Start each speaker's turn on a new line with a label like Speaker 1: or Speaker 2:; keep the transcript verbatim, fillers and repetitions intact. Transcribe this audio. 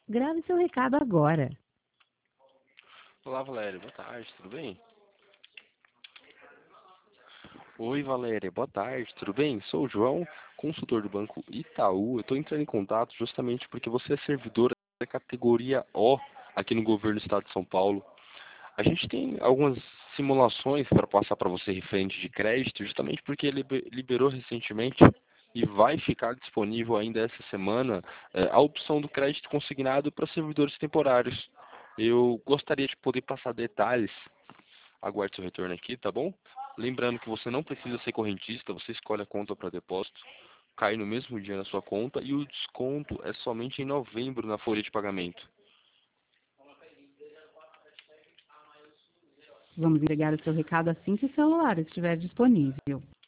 Speaker 1: Grave seu recado agora.
Speaker 2: Olá, Valéria. Boa tarde, tudo bem? Oi, Valéria. Boa tarde, tudo bem? Sou o João, consultor do Banco Itaú. Eu estou entrando em contato justamente porque você é servidora da categoria O aqui no governo do Estado de São Paulo. A gente tem algumas simulações para passar para você referente de crédito, justamente porque ele liberou recentemente e vai ficar disponível ainda essa semana eh, a opção do crédito consignado para servidores temporários. Eu gostaria de poder passar detalhes. Aguarde seu retorno aqui, tá bom? Lembrando que você não precisa ser correntista, você escolhe a conta para depósito, cai no mesmo dia na sua conta e o desconto é somente em novembro na folha de pagamento.
Speaker 1: Vamos entregar o seu recado assim que o celular estiver disponível.